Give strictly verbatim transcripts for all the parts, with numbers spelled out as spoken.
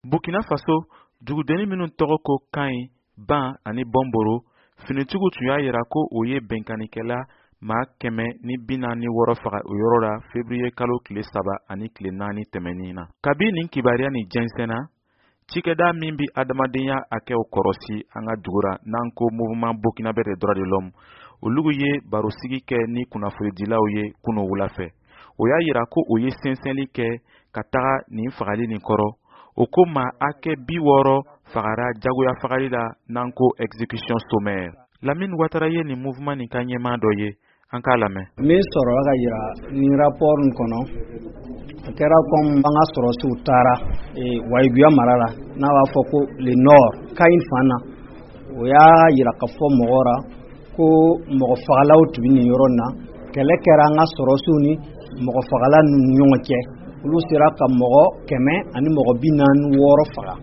Burkina Faso dugudeni minnu tɔgɔ ko Kayi, Ban ani Bomboro finitigiw tun y'a yira ko o ye bɛnkanikɛla maa kɛmɛ ni bi naani wɔɔrɔ faga o yɔrɔ la février kalo tile saba ani tile naani tɛmɛnin na. Kabi nin kibaruya ni jɛnsɛnna, cikɛda min bi adamadenya hakɛw kɔrɔsi an ka dugura n'an ko mouvement burkinabé des droits de l'homme, olugu ye barosigi kɛ ni kunnafonidilaw ye kunun wula fɛ. O y'a yira ko o ye sɛnsɛnli kɛ ka taga nin fagali nin kɔrɔ. O ko maa hakɛ bi wɔɔrɔ fagara jagoya fagali la n'an ko exécution sommaire. Lamine Ouattara ye nin mouvement nin ka ɲɛmaa dɔ ye, an k'a lamɛn. Min sɔrɔla ka yira nin rapport nin kɔnɔ, a kɛra comme an ka sɔrɔsiw taara Wayiguya mara la n'a b'a fɔ ko le nord Kayi fan na, o y'a yira ka fɔ mɔgɔw ra ko mɔgɔ fagalaw tun bɛ nin yɔrɔ in na. Kɛlɛ kɛra an ka sɔrɔsiw ni mɔgɔ fagala ni ɲɔgɔn cɛ. Olu sera ka mɔgɔ kɛmɛ ani mɔgɔ bi naani wɔɔrɔ faga.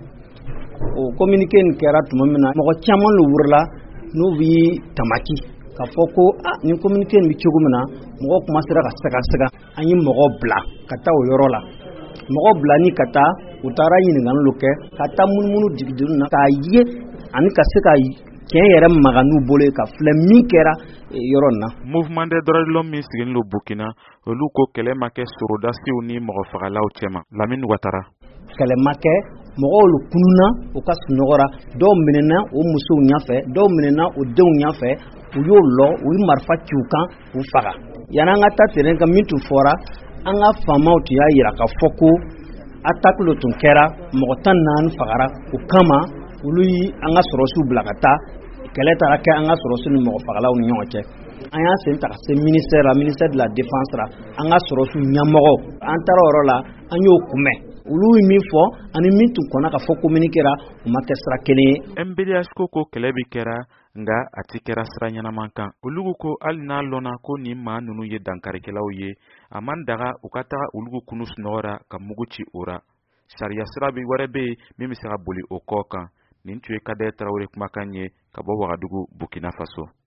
O communiqué nin kɛra tuma min na, mɔgɔ caman lu wurila n'u bi tamaki ka fɔ ko ah nin communiqué nin bi cogo min na, mɔgɔ commencera ka sɛgɛ sɛgɛ. An ye mɔgɔ bila ka taa o yɔrɔ la. Mɔgɔ bila ni ka taa u taara ɲininkaliw kɛ ka taa munumunu digideni na k'a ye ani ka se ka tiɲɛ yɛrɛ maga n'u bolo ka filɛ min kɛra yɔrɔ in na. Mouvement des droits de l'homme min sigilen don Burkina, olu ko kɛlɛ ma kɛ sorodasiw ni mɔgɔ fagalaw cɛma. Lamine Ouattara. Kɛlɛ ma kɛ, mɔgɔw lu kununa u ka sunɔgɔra, dɔw minɛna o musow ɲɛfɛ, dɔw minɛna o denw ɲɛfɛ, u y'o lɔ, u ye marifa ci u kan k'u faga. Yan'an ka taa terrain kan min tun fɔra, an ka faamaw tun y'a yira ka fɔ ko attaque lo tun kɛra, mɔgɔ tan naani fagara, o kama olu yi an ka sɔrɔsiw bila ka taa kɛlɛ taara kɛ an ka sɔrɔsiw ni mɔgɔ fagalaw ni ɲɔgɔn cɛ. An y'a sen ta ka se ministère la, ministère de la défense la, an ka sɔrɔsiw ɲɛmɔgɔw, an taara o yɔrɔ la, an y'o kunbɛn. Olu ye min fɔ ani min tun kɔnna ka fɔ communiqué ra, u ma kɛ sira kelen ye. M B D H ko ko kɛlɛ bi kɛra nga a ti kɛra sira ɲɛnaman kan. Olugu ko hali n'a lɔnna ko nin maa ninnu ye dankarikɛlaw ye, a man daga u ka taga olugu kunu sunɔgɔra ka mugu ci o ra. Sariya sira bi wɛrɛ bɛ yen min bɛ se ka boli o kɔ kan. Nin tun ye Kader Tarawele kumakan ye ka bɔ Wagadugu, Burkina Faso.